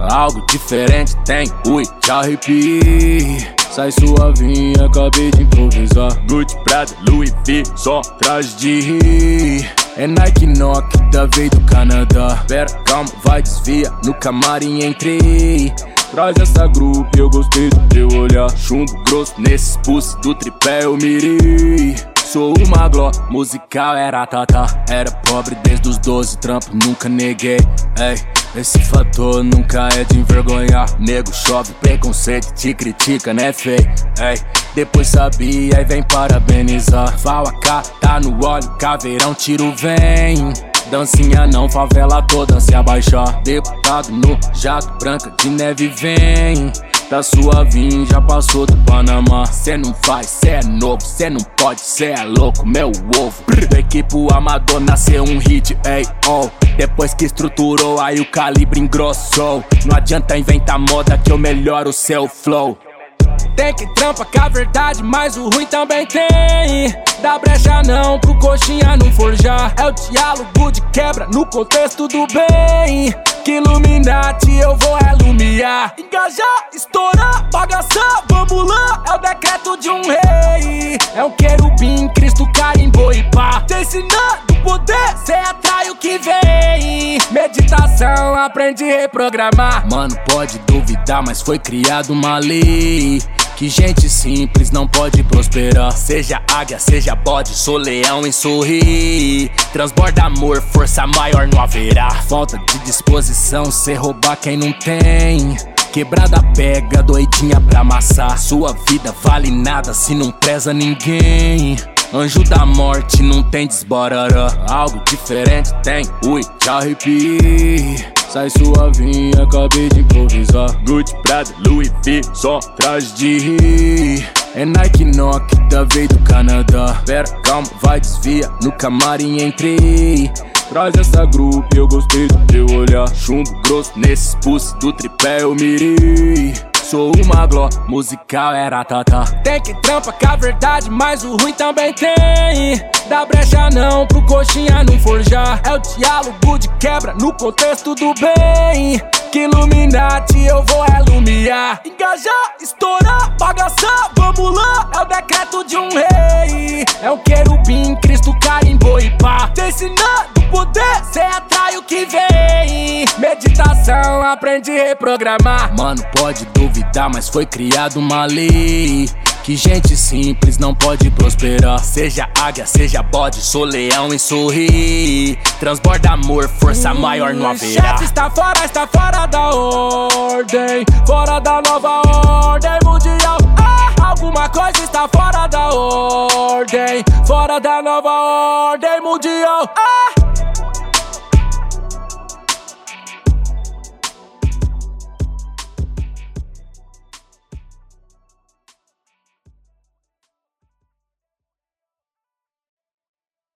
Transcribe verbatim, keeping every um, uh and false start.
Algo diferente tem, ui, te arrepiei. Sai suavinha, acabei de improvisar. Gucci, Prada, Louis V, só traje de rir. É Nike Knock, da veio do Canadá. Pera, calma, vai, desvia, no camarim entrei. Traz essa grupo, eu gostei do teu olhar. Chumbo grosso, nesses pulse do tripé eu mirei. Sou uma gló, musical era tata. Era pobre desde os doze, trampo nunca neguei. Ei, esse fator nunca é de envergonhar. Nego chove, preconceito, te critica, né fei? Ei, depois sabia e vem parabenizar. Fala cá, tá no óleo, caveirão, tiro vem. Dancinha não, favela toda se abaixar. Deputado no jato, branca de neve vem. Tá suavinho, já passou do Panamá. Cê não faz, cê é novo, cê não pode, cê é louco, meu ovo. Do equipo amador nasceu um hit, ei, oh. Depois que estruturou, aí o calibre engrossou. Não adianta inventar moda que eu melhoro o seu flow. Tem que trampa com a verdade, mas o ruim também tem. Dá brecha não pro coxinha não forjar. É o diálogo de quebra no contexto do bem. Que Illuminati eu vou iluminar. Engajar, estourar, bagaçar, vamos lá. É o decreto de um rei. É um querubim, Cristo carimbou e pá. Te ensinando o poder, cê atrai o que vem. Meditação, aprende a reprogramar. Mano, pode duvidar, mas foi criada uma lei que gente simples não pode prosperar. Seja águia, seja bode, sou leão em sorrir. Transborda amor, força maior não haverá. Falta de disposição, cê roubar quem não tem. Quebrada pega, doidinha pra amassar. Sua vida vale nada se não preza ninguém. Anjo da morte não tem desbarará. Algo diferente tem, ui, te arrepiei. Sai suavinha, acabei de improvisar. Gucci, Prada, Louis V, só traje de rir. É Nike Knock, da veio do Canadá. Pera, calma, vai, desvia, no camarim entrei. Traz essa grupo, eu gostei do teu olhar. Chumbo grosso, nesses pulse do tripé eu mirei. Sou uma gló, musical era tata. Tem que trampa com a verdade, mas o ruim também tem. Dá brecha não pro coxinha não forjar. É o diálogo de quebra no contexto do bem. Que Illuminati eu vou iluminar. Engajar, estourar, bagaçar, vamos lá. É o decreto de um rei. É um querubim, Cristo carimbou e pá. Te ensinando o poder, cê atrai o que vem. Meditação, aprende a reprogramar. Mano, pode duvidar, mas foi criada uma lei que gente simples não pode prosperar. Seja águia, seja bode, sou leão em sorrir. Transborda amor, força maior não haverá. Chefe está fora, está fora da ordem. Fora da nova ordem mundial. Ah, alguma coisa está fora da ordem. Fora da nova ordem mundial. Ah.